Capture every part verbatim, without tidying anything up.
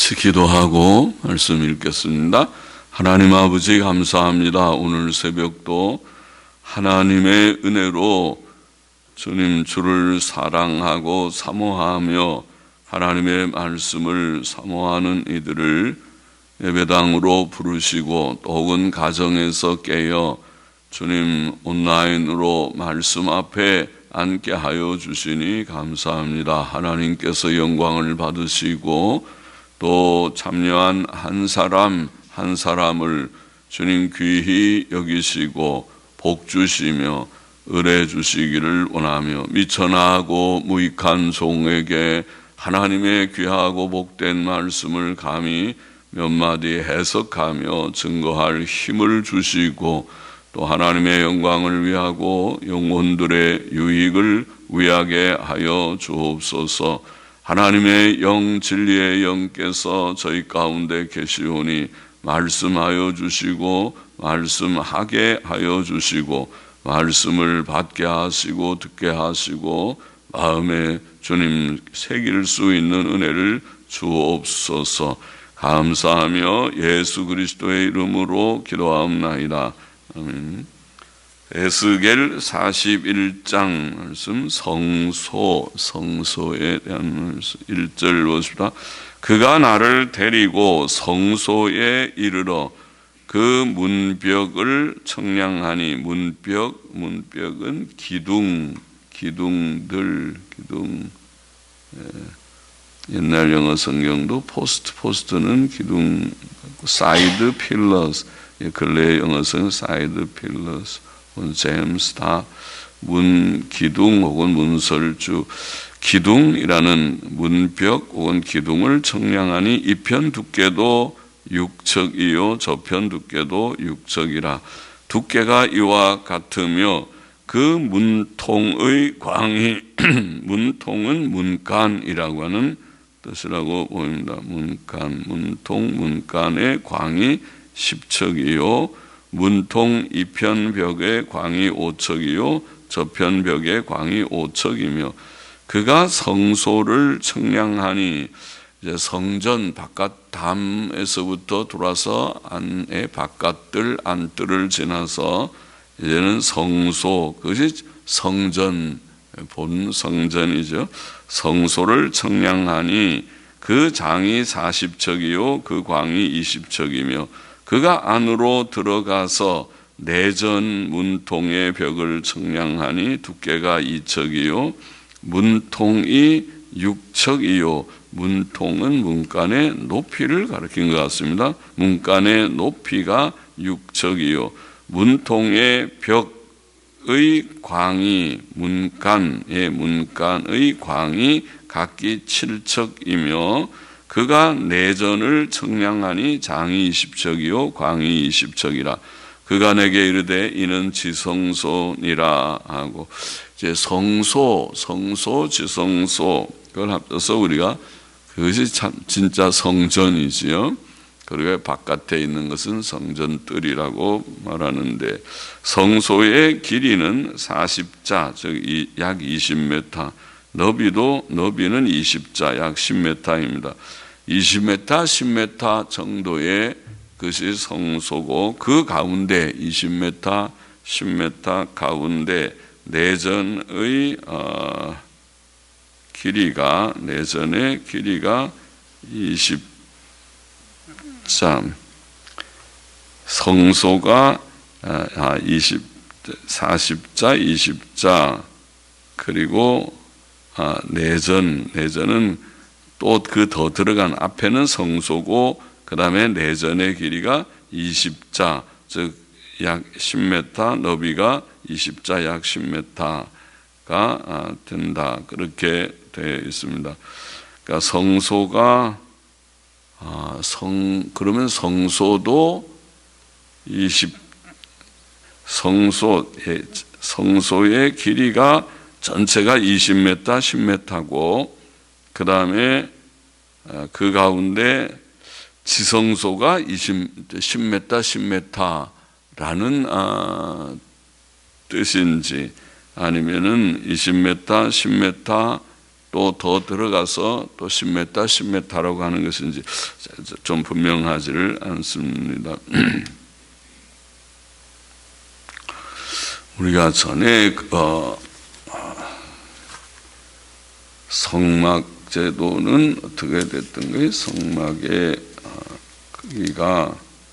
같이 기도하고 말씀 읽겠습니다. 하나님 아버지 감사합니다. 오늘 새벽도 하나님의 은혜로 주님 주를 사랑하고 사모하며 하나님의 말씀을 사모하는 이들을 예배당으로 부르시고 또 혹은 가정에서 깨어 주님 온라인으로 말씀 앞에 앉게 하여 주시니 감사합니다. 하나님께서 영광을 받으시고 또 참여한 한 사람 한 사람을 주님 귀히 여기시고 복 주시며 은혜 주시기를 원하며 미천하고 무익한 종에게 하나님의 귀하고 복된 말씀을 감히 몇 마디 해석하며 증거할 힘을 주시고 또 하나님의 영광을 위하고 영혼들의 유익을 위하게 하여 주옵소서. 하나님의 영 진리의 영께서 저희 가운데 계시오니 말씀하여 주시고 말씀하게 하여 주시고 말씀을 받게 하시고 듣게 하시고 마음에 주님 새길 수 있는 은혜를 주옵소서. 감사하며 예수 그리스도의 이름으로 기도하옵나이다. 아멘. 에스겔 사십일 장 말씀 성소 성소에 대한 말씀 일 절 보십시다. 그가 나를 데리고 성소에 이르러 그 문벽을 청량하니 문벽 문벽은 기둥 기둥들 기둥 예. 옛날 영어 성경도 포스트 포스트는 기둥 사이드 필러스 근래 영어 성경 사이드 필러스 제임스 다 문 기둥 혹은 문설주 기둥이라는 문벽 혹은 기둥을 청량하니 이편 두께도 육척이요 저편 두께도 육척이라. 두께가 이와 같으며 그 문통의 광이 문통은 문간이라고 하는 뜻이라고 보입니다. 문간 문통 문간의 광이 십척이요 문통 이편 벽의 광이 오척이요 저편 벽의 광이 오척이며 그가 성소를 청량하니 이제 성전 바깥 담에서부터 돌아서 안의 바깥들 안뜰을 지나서 이제는 성소 그것이 성전 본 성전이죠. 성소를 청량하니 그 장이 사십척이요 그 광이 이십척이며 그가 안으로 들어가서 내전 문통의 벽을 청량하니 두께가 이척이요 문통이 육척이요 문통은 문간의 높이를 가리킨 것 같습니다. 문간의 높이가 육척이요 문통의 벽의 광이 문간의 문간의 광이 각기 칠척이며 그가 내전을 청량하니 장이 이십척이요 광이 이십척이라. 그가 내게 이르되 이는 지성소니라 하고 이제 성소, 성소, 지성소 그걸 합쳐서 우리가 그것이 참 진짜 성전이지요. 그리고 바깥에 있는 것은 성전뜰이라고 말하는데 성소의 길이는 사십자, 즉 약 이십 미터, 너비도 너비는 이십자, 약 십 미터입니다. 이십 미터, 십 미터 정도의 그것이 성소고 그 가운데 이십 미터, 십 미터 가운데 내전의 어, 길이가 내전의 길이가 이십자, 성소가 아, 이십, 사십자, 이십자 그리고 아, 내전 내전은 또 그 더 들어간 앞에는 성소고 그 다음에 내전의 길이가 이십자, 즉 약 십 미터, 너비가 이십자, 약 십 미터가 된다. 그렇게 되어 있습니다. 그러니까 성소가 아, 성 그러면 성소도 이십 성소 성소의 길이가 전체가 이십 미터, 십 미터고 그 다음에 그 가운데 지성소가 이십, 십 미터, 십 미터라는 아, 뜻인지 아니면은 이십 미터, 십 미터 또 또 더 들어가서 또 십 미터, 십 미터라고 하는 것인지 좀 분명하지를 않습니다. 우리가 전에 어, 성막 제도는 어떻게 됐던 거예요? 성막의 크기가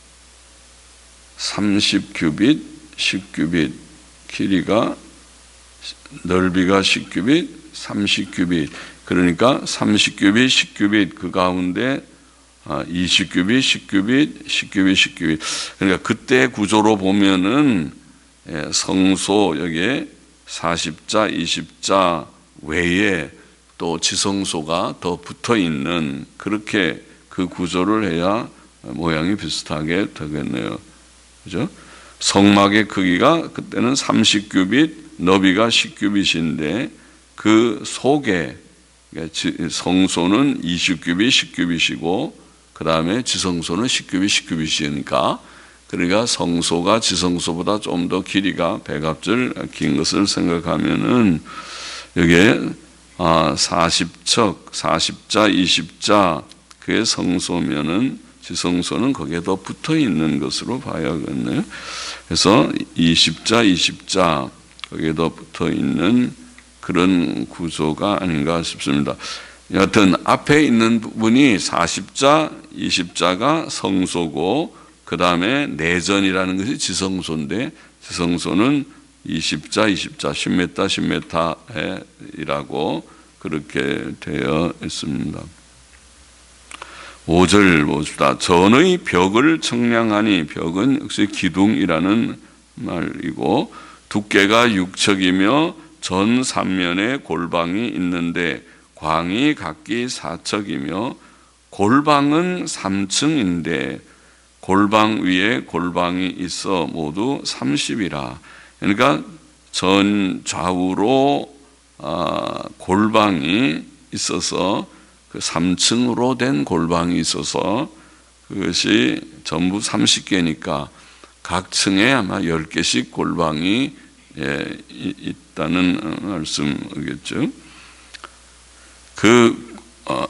삼십 규빗, 십 규빗, 길이가 넓이가 십 규빗, 삼십 규빗. 그러니까 삼십 규빗, 십 규빗 그 가운데 이십 규빗, 십 규빗, 십 규빗, 십 규빗. 그러니까 그때 구조로 보면은 성소 여기에 사십 자, 이십 자 외에 또 지성소가 더 붙어 있는 그렇게 그 구조를 해야 모양이 비슷하게 되겠네요. 그죠? 성막의 크기가 그때는 삼십 규빗, 너비가 십 규빗인데 그 속에 성소는 이십 규빗, 십 규빗이고 그 다음에 지성소는 십 규빗, 십 규빗이니까 그러니까 성소가 지성소보다 좀 더 길이가 백앞절 긴 것을 생각하면은 여기에 사십 척, 사십 자, 이십 자 그게 성소면은 지성소는 거기에 더 붙어 있는 것으로 봐야겠네요. 그래서 이십 자, 이십 자 거기에 더 붙어 있는 그런 구조가 아닌가 싶습니다. 여하튼 앞에 있는 부분이 사십 자, 이십 자가 성소고 그 다음에 내전이라는 것이 지성소인데 지성소는 이십 자, 이십 자, 십 미터, 십 미터이라고 그렇게 되어 있습니다. 오 절 봅시다. 전의 벽을 청량하니 벽은 역시 기둥이라는 말이고 두께가 육 척이며 전 삼면에 골방이 있는데 광이 각기 사 척이며 골방은 삼 층인데 골방 위에 골방이 있어 모두 삼십이라. 그러니까 전 좌우로 아, 골방이 있어서 그 삼 층으로 된 골방이 있어서 그것이 전부 삼십 개니까 각 층에 아마 열 개씩 골방이 예, 있다는 말씀이겠죠. 그, 어,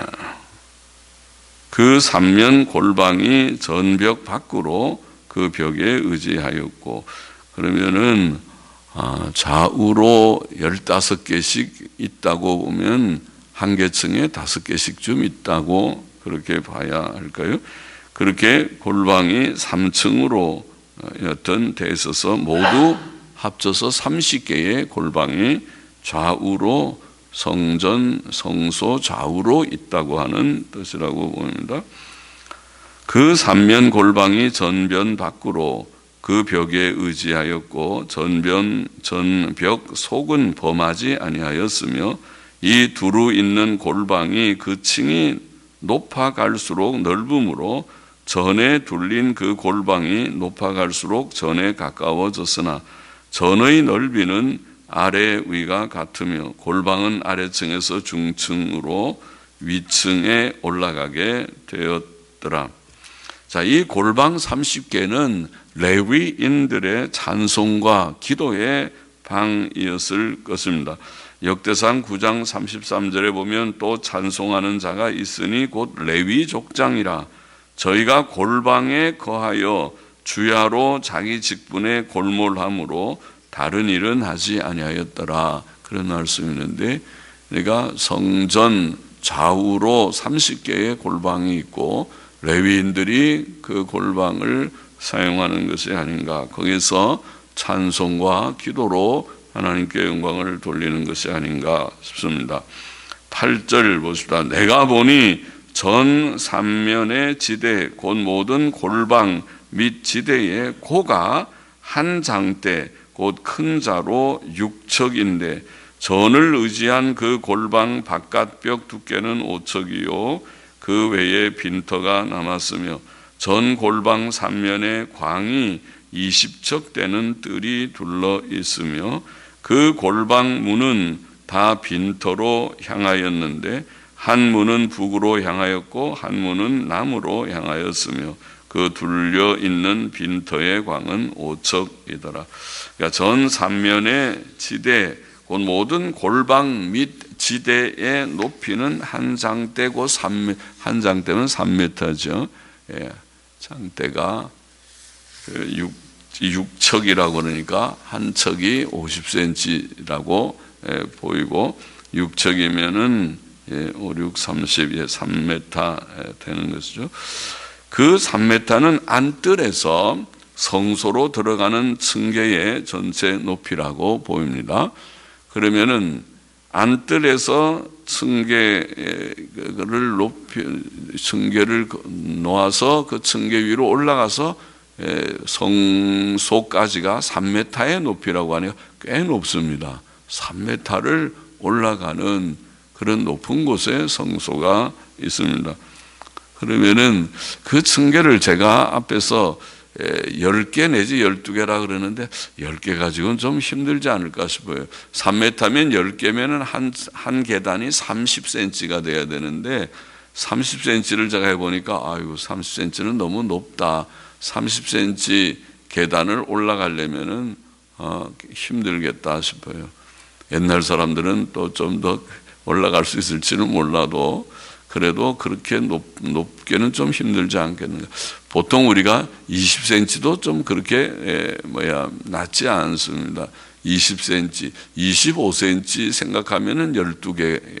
그 삼면 골방이 전벽 밖으로 그 벽에 의지하였고 그러면은 아, 좌우로 열다섯 개씩 있다고 보면 한 개층에 다섯 개씩쯤 있다고 그렇게 봐야 할까요? 그렇게 골방이 삼 층으로 여튼 돼 있어서 모두 합쳐서 삼십 개의 골방이 좌우로 성전, 성소 좌우로 있다고 하는 뜻이라고 봅니다. 그 삼면 골방이 전변 밖으로 그 벽에 의지하였고 전변, 전벽 속은 범하지 아니하였으며 이 두루 있는 골방이 그 층이 높아갈수록 넓음으로 전에 둘린 그 골방이 높아갈수록 전에 가까워졌으나 전의 넓이는 아래 위가 같으며 골방은 아래층에서 중층으로 위층에 올라가게 되었더라. 자, 이 골방 삼십 개는 레위인들의 찬송과 기도의 방이었을 것입니다. 역대상 구 장 삼십삼 절에 보면 또 찬송하는 자가 있으니 곧 레위 족장이라. 저희가 골방에 거하여 주야로 자기 직분에 골몰함으로 다른 일은 하지 아니하였더라. 그런 말씀이 있는데 그러니까 성전 좌우로 삼십 개의 골방이 있고 레위인들이 그 골방을 사용하는 것이 아닌가. 거기서 찬송과 기도로 하나님께 영광을 돌리는 것이 아닌가 싶습니다. 팔 절 보십시다. 내가 보니 전 삼면의 지대 곧 모든 골방 및 지대의 고가 한 장대 곧 큰 자로 육 척인데 전을 의지한 그 골방 바깥벽 두께는 오 척이요 그 외에 빈터가 남았으며 전 골방 삼면에 광이 이십 척 되는 뜰이 둘러 있으며 그 골방 문은 다 빈터로 향하였는데 한 문은 북으로 향하였고 한 문은 남으로 향하였으며 그 둘려 있는 빈터의 광은 오 척이더라. 그러니까 전 삼면의 지대 곧 모든 골방 및 지대의 높이는 한 장대고 삼 한 장대면 삼 미터죠. 예, 장대가 그 육 척이라고 그러니까 한 척이 오십 센티미터라고 예, 보이고 육 척이면은 예, 오, 육, 삼십, 예, 삼 미터 되는 것이죠. 그 삼 미터는 안뜰에서 성소로 들어가는 층계의 전체 높이라고 보입니다. 그러면은 안뜰에서 층계를 높이, 층계를 놓아서 그 층계 위로 올라가서 성소까지가 삼 미터의 높이라고 하니까 꽤 높습니다. 삼 미터를 올라가는 그런 높은 곳에 성소가 있습니다. 그러면은 그 층계를 제가 앞에서 열 개 내지 열두 개라 그러는데 열 개 가지고는 좀 힘들지 않을까 싶어요. 삼 미터면 열 개면은 한, 한 계단이 삼십 센티미터가 돼야 되는데 삼십 센티미터를 제가 해보니까 아이고 삼십 센티미터는 너무 높다. 삼십 센티미터 계단을 올라가려면은 어, 힘들겠다 싶어요. 옛날 사람들은 또 좀 더 올라갈 수 있을지는 몰라도 그래도 그렇게 높, 높게는 좀 힘들지 않겠는가. 보통 우리가 이십 센티미터도 좀 그렇게 에, 뭐야 낮지 않습니다. 이십 센티미터, 이십오 센티미터 생각하면은 열두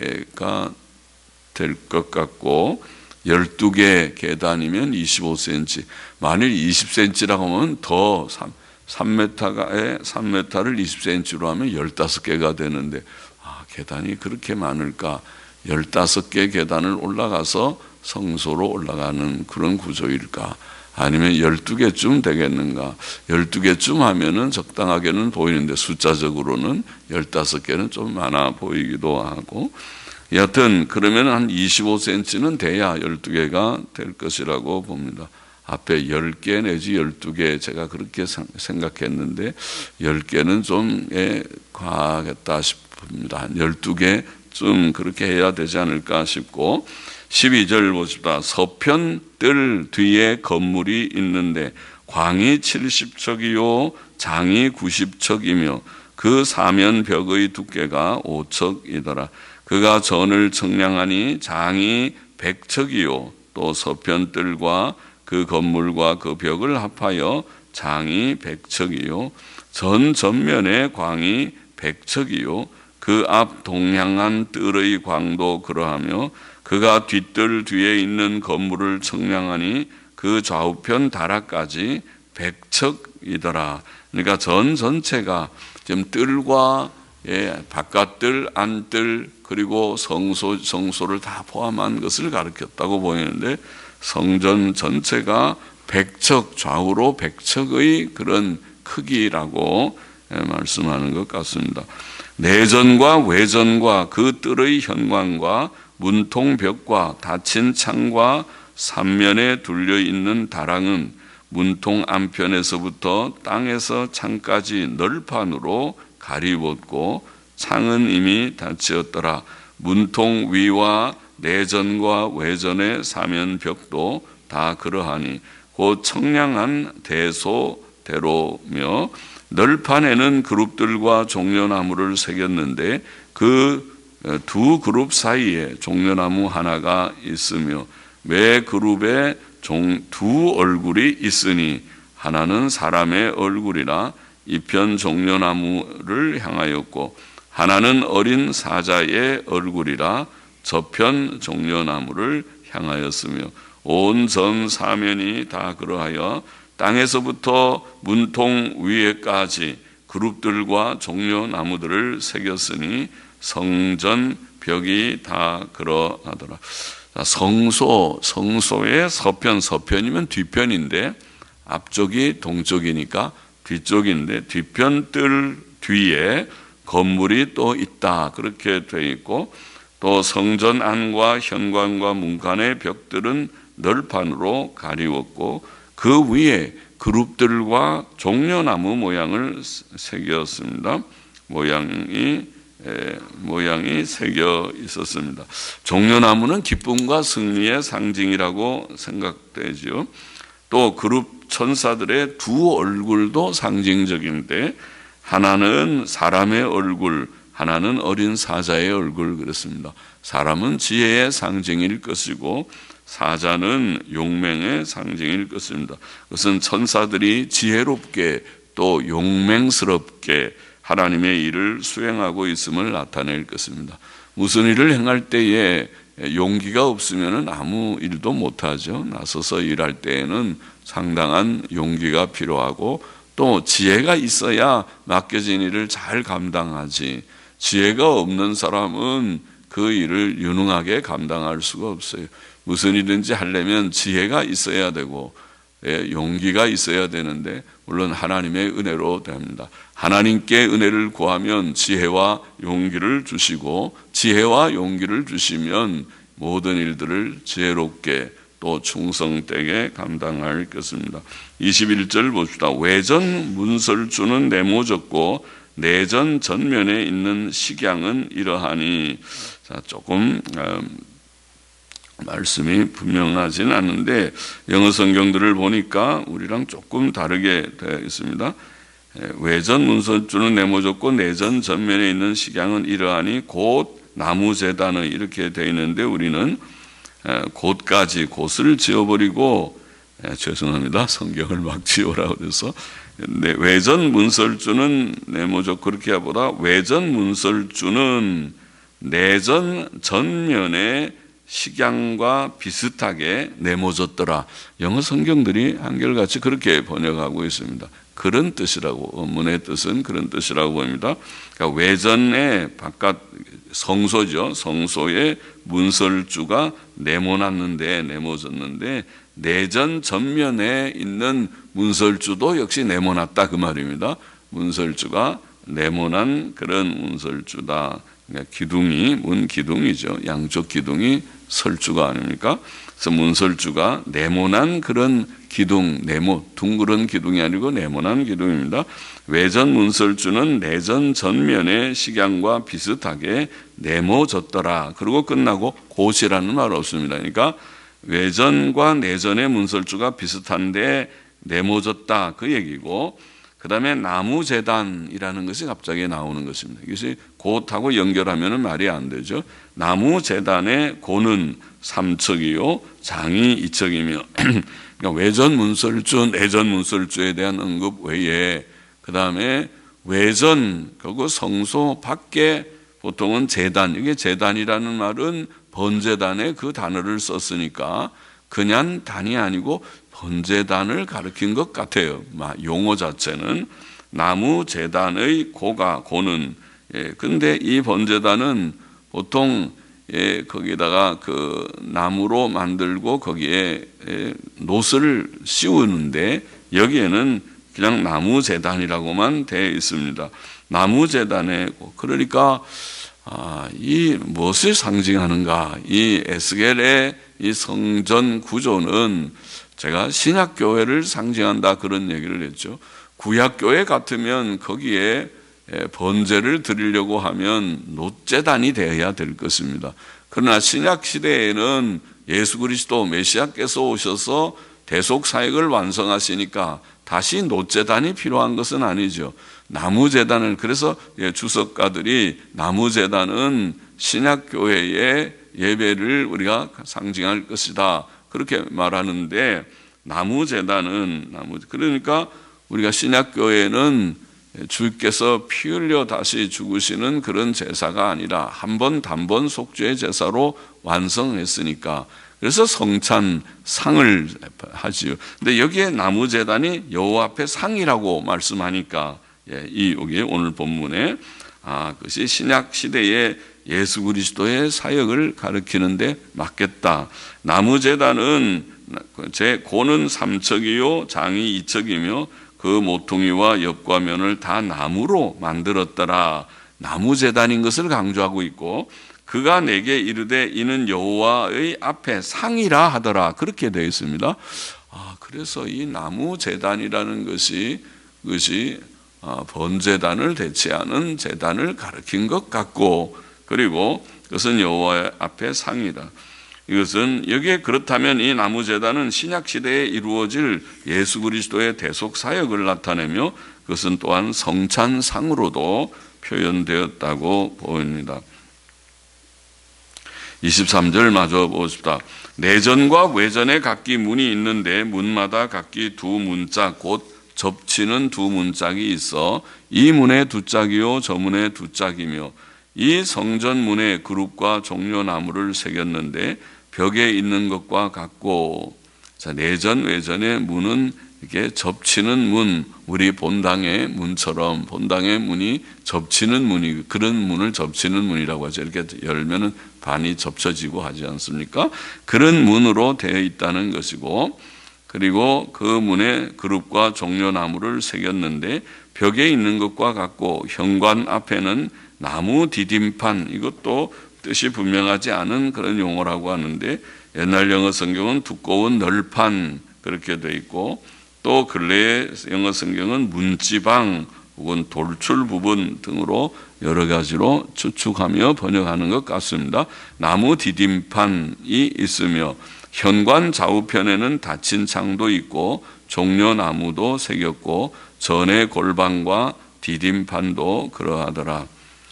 개가 될 것 같고 열두 개 계단이면 이십오 센티미터. 만일 이십 센티미터라고 하면 더 삼 미터가 삼 미터를 이십 센티미터로 하면 열다섯 개가 되는데 아, 계단이 그렇게 많을까? 열다섯 개 계단을 올라가서 성소로 올라가는 그런 구조일까? 아니면 열두 개쯤 되겠는가? 열두 개쯤 하면은 적당하게는 보이는데 숫자적으로는 열다섯 개는 좀 많아 보이기도 하고 여하튼 그러면 한 이십오 센티미터는 돼야 열두 개가 될 것이라고 봅니다. 앞에 열 개 내지 열두 개 제가 그렇게 생각했는데 열 개는 좀 예, 과하겠다 싶습니다. 한 열두 개쯤 그렇게 해야 되지 않을까 싶고 십이 절 보십시다. 서편 뜰 뒤에 건물이 있는데 광이 칠십 척이요 장이 구십 척이며 그 사면 벽의 두께가 오 척이더라. 그가 전을 청량하니 장이 백 척이요 또 서편 뜰과 그 건물과 그 벽을 합하여 장이 백 척이요 전 전면에 광이 백 척이요 그 앞 동향한 뜰의 광도 그러하며 그가 뒷뜰 뒤에 있는 건물을 청량하니 그 좌우편 다락까지 백 척이더라. 그러니까 전 전체가 지금 뜰과 예, 바깥뜰, 안뜰 그리고 성소, 성소를 다 포함한 것을 가르쳤다고 보이는데 성전 전체가 백 척, 좌우로 백 척의 그런 크기라고 말씀하는 것 같습니다. 내전과 외전과 그 뜰의 현관과 문통벽과 닫힌 창과 삼면에 둘려 있는 다랑은 문통 안편에서부터 땅에서 창까지 널판으로 가리웠고 창은 이미 닫히었더라. 문통 위와 내전과 외전의 사면벽도 다 그러하니 곧 청량한 대소대로며 널판에는 그룹들과 종려나무를 새겼는데 그 두 그룹 사이에 종려나무 하나가 있으며 매 그룹에 종, 두 얼굴이 있으니 하나는 사람의 얼굴이라 이편 종려나무를 향하였고 하나는 어린 사자의 얼굴이라 저편 종려나무를 향하였으며 온 전 사면이 다 그러하여 땅에서부터 문통 위에까지 그룹들과 종려나무들을 새겼으니 성전 벽이 다 그러하더라. 성소, 성소의 서편, 서편이면 뒤편인데 앞쪽이 동쪽이니까 뒤쪽인데 뒤편 뜰 뒤에 건물이 또 있다 그렇게 되어 있고 또 성전 안과 현관과 문간의 벽들은 널판으로 가리웠고 그 위에 그룹들과 종려나무 모양을 새겼습니다. 모양이 에, 모양이 새겨 있었습니다. 종려나무는 기쁨과 승리의 상징이라고 생각되지요. 또 그룹 천사들의 두 얼굴도 상징적인데 하나는 사람의 얼굴, 하나는 어린 사자의 얼굴 그렇습니다. 사람은 지혜의 상징일 것이고 사자는 용맹의 상징일 것입니다. 그것은 천사들이 지혜롭게 또 용맹스럽게 하나님의 일을 수행하고 있음을 나타낼 것입니다. 무슨 일을 행할 때에 용기가 없으면 아무 일도 못하죠. 나서서 일할 때에는 상당한 용기가 필요하고 또 지혜가 있어야 맡겨진 일을 잘 감당하지, 지혜가 없는 사람은 그 일을 유능하게 감당할 수가 없어요. 무슨 일든지 하려면 지혜가 있어야 되고 용기가 있어야 되는데 물론 하나님의 은혜로 됩니다. 하나님께 은혜를 구하면 지혜와 용기를 주시고 지혜와 용기를 주시면 모든 일들을 지혜롭게 또 충성되게 감당할 것입니다. 이십일 절 봅시다. 외전 문설주는 네모졌고 내전 전면에 있는 식양은 이러하니. 자, 조금 음, 말씀이 분명하진 않은데 영어 성경들을 보니까 우리랑 조금 다르게 되어 있습니다. 외전 문설주는 네모졌고 내전 전면에 있는 식양은 이러하니 곧 나무제단의 이렇게 되어 있는데 우리는 곧까지 곧을 지워버리고 죄송합니다. 성경을 막 지우라고 그래서 네, 외전 문설주는 네모졌고 그렇게 보다 외전 문설주는 내전 전면에 식양과 비슷하게 네모졌더라. 영어 성경들이 한결같이 그렇게 번역하고 있습니다. 그런 뜻이라고, 원문의 뜻은 그런 뜻이라고 봅니다. 그러니까 외전의 바깥 성소죠. 성소의 문설주가 네모났는데, 네모졌는데 내전 전면에 있는 문설주도 역시 네모났다 그 말입니다. 문설주가 네모난 그런 문설주다. 그러니까 기둥이 문 기둥이죠. 양쪽 기둥이 설주가 아닙니까? 그래서 문설주가 네모난 그런 기둥, 네모, 둥그런 기둥이 아니고 네모난 기둥입니다. 외전 문설주는 내전 전면의 식양과 비슷하게 네모졌더라. 그리고 끝나고 곧이라는 말 없습니다. 그러니까 외전과 내전의 문설주가 비슷한데 네모졌다 그 얘기고, 그 다음에 나무제단이라는 것이 갑자기 나오는 것입니다. 이것이 곧하고 연결하면 말이 안 되죠. 나무제단의 고는 삼척이요 장이 이척이며 그러니까 외전 문설주, 내전 문설주에 대한 언급 외에 그 다음에 외전 그리고 성소 밖에 보통은 제단, 이게 제단이라는 말은 번제단의 그 단어를 썼으니까 그냥 단이 아니고 번제단을 가리킨 것 같아요. 용어 자체는 나무 제단의 고가 고는 예, 근데 이 번제단은 보통 예, 거기다가 그 나무로 만들고 거기에 예, 노스를 씌우는데 여기에는 그냥 나무 제단이라고만 되어 있습니다. 나무 제단에 그러니까 아, 이 무엇을 상징하는가? 이 에스겔의 이 성전 구조는 제가 신약교회를 상징한다 그런 얘기를 했죠. 구약교회 같으면 거기에 번제를 드리려고 하면 놋제단이 되어야 될 것입니다. 그러나 신약시대에는 예수 그리스도 메시아께서 오셔서 대속사역을 완성하시니까 다시 놋제단이 필요한 것은 아니죠. 나무제단을, 그래서 주석가들이 나무제단은 신약교회의 예배를 우리가 상징할 것이다 그렇게 말하는데, 나무제단은 나무 그러니까 우리가 신약교회는 주께서 피 흘려 다시 죽으시는 그런 제사가 아니라 한 번 단번 속죄의 제사로 완성했으니까 그래서 성찬 상을 하지요. 근데 여기에 나무제단이 여호와 앞에 상이라고 말씀하니까 예, 이 여기 오늘 본문에 아 그것이 신약 시대의 예수 그리스도의 사역을 가리키는데 맞겠다. 나무제단은 제 고는 삼척이요 장이 이척이며 그 모퉁이와 옆과 면을 다 나무로 만들었더라. 나무제단인 것을 강조하고 있고, 그가 내게 이르되 이는 여호와의 앞에 상이라 하더라 그렇게 되어 있습니다. 아 그래서 이 나무제단이라는 것이 그것이 번제단을 대체하는 제단을 가리킨 것 같고, 그리고 그것은 여호와 앞에 상이다. 이것은 여기에 그렇다면 이 나무제단은 신약시대에 이루어질 예수 그리스도의 대속사역을 나타내며 그것은 또한 성찬상으로도 표현되었다고 보입니다. 이십삼 절 마저 보십시다. 내전과 외전에 각기 문이 있는데 문마다 각기 두 문짝 곧 접치는 두 문짝이 있어 이 문에 두 짝이요 저 문에 두 짝이며 이 성전 문에 그룹과 종려나무를 새겼는데 벽에 있는 것과 같고. 자, 내전 외전의 문은 이게 접치는 문, 우리 본당의 문처럼 본당의 문이 접치는 문이, 그런 문을 접치는 문이라고 하죠. 이렇게 열면은 반이 접쳐지고 하지 않습니까? 그런 문으로 되어 있다는 것이고, 그리고 그 문에 그룹과 종려나무를 새겼는데 벽에 있는 것과 같고 현관 앞에는 나무 디딤판, 이것도 뜻이 분명하지 않은 그런 용어라고 하는데 옛날 영어 성경은 두꺼운 널판 그렇게 되어 있고 또 근래의 영어 성경은 문지방 혹은 돌출 부분 등으로 여러 가지로 추측하며 번역하는 것 같습니다. 나무 디딤판이 있으며 현관 좌우편에는 닫힌 창도 있고 종려나무도 새겼고 전의 골방과 디딤판도 그러하더라.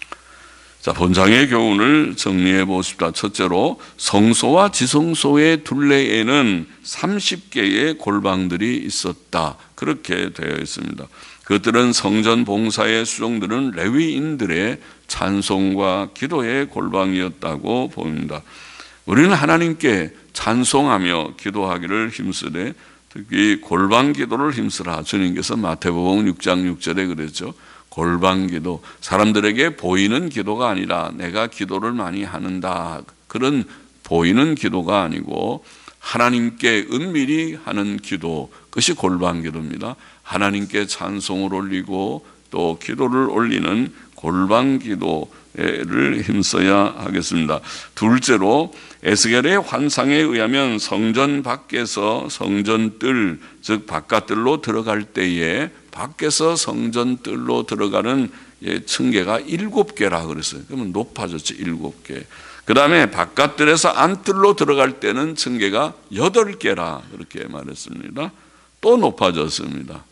자, 본장의 교훈을 정리해 보십시다. 첫째로 성소와 지성소의 둘레에는 서른 개의 골방들이 있었다. 그렇게 되어 있습니다. 그들은 성전 봉사의 수종들은 레위인들의 찬송과 기도의 골방이었다고 봅니다. 우리는 하나님께 찬송하며 기도하기를 힘쓰되 특히 골방 기도를 힘쓰라. 주님께서 마태복음 육 장 육 절에 그랬죠. 골방 기도, 사람들에게 보이는 기도가 아니라 내가 기도를 많이 하는다, 그런 보이는 기도가 아니고 하나님께 은밀히 하는 기도, 그것이 골방 기도입니다. 하나님께 찬송을 올리고 또 기도를 올리는 골방 기도를 힘써야 하겠습니다. 둘째로 에스겔의 환상에 의하면 성전 밖에서 성전 뜰, 즉 바깥뜰로 들어갈 때에 밖에서 성전 뜰로 들어가는 층계가 일곱 개라 그랬어요. 그러면 높아졌죠. 일곱 개. 그 다음에 바깥뜰에서 안뜰로 들어갈 때는 층계가 여덟 개라 그렇게 말했습니다. 또 높아졌습니다.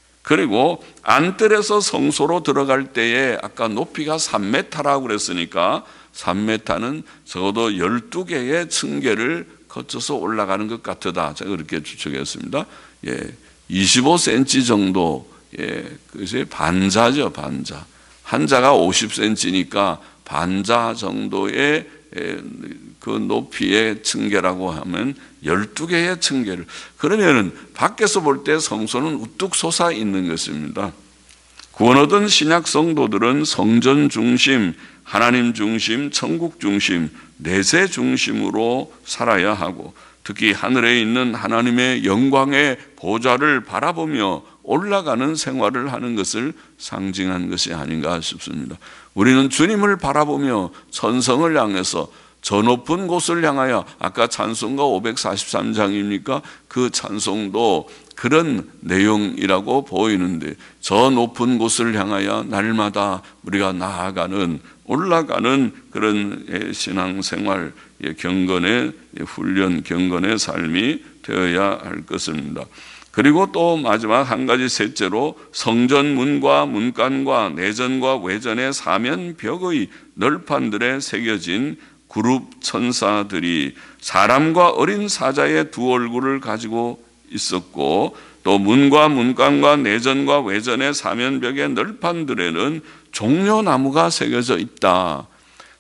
그리고 안뜰에서 성소로 들어갈 때에 아까 높이가 삼 미터라고 그랬으니까 삼 미터는 적어도 열두 개의 층계를 거쳐서 올라가는 것 같다. 제가 그렇게 추측했습니다. 예, 이십오 센티미터 정도, 예, 그것이 반자죠, 반자. 한자가 오십 센티미터니까 반자 정도의 예, 그 높이의 층계라고 하면 열두 개의 층계를, 그러면은 밖에서 볼 때 성소는 우뚝 솟아 있는 것입니다. 구원 얻은 신약 성도들은 성전 중심, 하나님 중심, 천국 중심, 내세 중심으로 살아야 하고 특히 하늘에 있는 하나님의 영광의 보좌를 바라보며 올라가는 생활을 하는 것을 상징한 것이 아닌가 싶습니다. 우리는 주님을 바라보며 천성을 향해서 저 높은 곳을 향하여, 아까 찬송가 오백사십삼 장입니까? 그 찬송도 그런 내용이라고 보이는데 저 높은 곳을 향하여 날마다 우리가 나아가는, 올라가는 그런 신앙생활, 경건의 훈련, 경건의 삶이 되어야 할 것입니다. 그리고 또 마지막 한 가지, 셋째로 성전 문과 문간과 내전과 외전의 사면벽의 널판들에 새겨진 그룹 천사들이 사람과 어린 사자의 두 얼굴을 가지고 있었고 또 문과 문간과 내전과 외전의 사면벽의 널판들에는 종려나무가 새겨져 있다.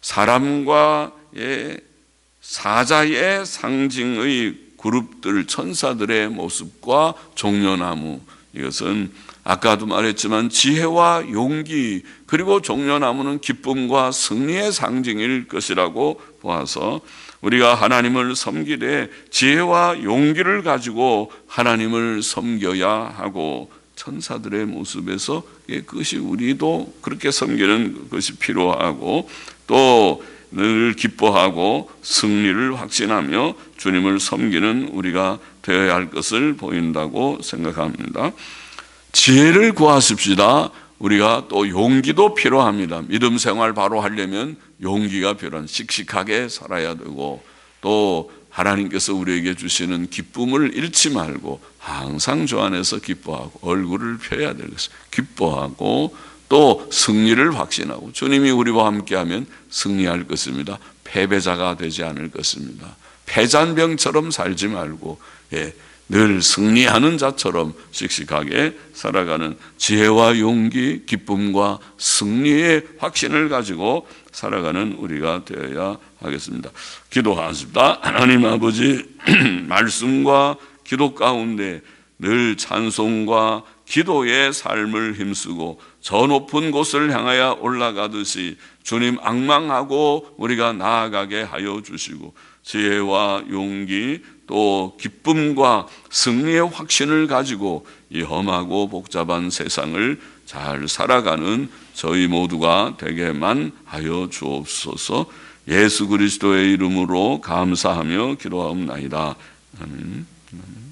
사람과 사자의 상징의 그룹들, 천사들의 모습과 종려나무, 이것은 아까도 말했지만 지혜와 용기, 그리고 종려나무는 기쁨과 승리의 상징일 것이라고 보아서 우리가 하나님을 섬기되 지혜와 용기를 가지고 하나님을 섬겨야 하고 천사들의 모습에서 그것이 우리도 그렇게 섬기는 것이 필요하고 또 늘 기뻐하고 승리를 확신하며 주님을 섬기는 우리가 되어야 할 것을 보인다고 생각합니다. 지혜를 구하십시다. 우리가 또 용기도 필요합니다. 믿음 생활 바로 하려면 용기가 필요한, 씩씩하게 살아야 되고 또 하나님께서 우리에게 주시는 기쁨을 잃지 말고 항상 주 안에서 기뻐하고 얼굴을 펴야 될 것을 기뻐하고 또 승리를 확신하고, 주님이 우리와 함께하면 승리할 것입니다. 패배자가 되지 않을 것입니다. 패잔병처럼 살지 말고, 예, 늘 승리하는 자처럼 씩씩하게 살아가는 지혜와 용기, 기쁨과 승리의 확신을 가지고 살아가는 우리가 되어야 하겠습니다. 기도하십니다. 하나님 아버지, 말씀과 기도 가운데 늘 찬송과 기도의 삶을 힘쓰고 저 높은 곳을 향하여 올라가듯이 주님 앙망하고 우리가 나아가게 하여 주시고, 지혜와 용기 또 기쁨과 승리의 확신을 가지고 이 험하고 복잡한 세상을 잘 살아가는 저희 모두가 되게만 하여 주옵소서. 예수 그리스도의 이름으로 감사하며 기도하옵나이다. 아멘.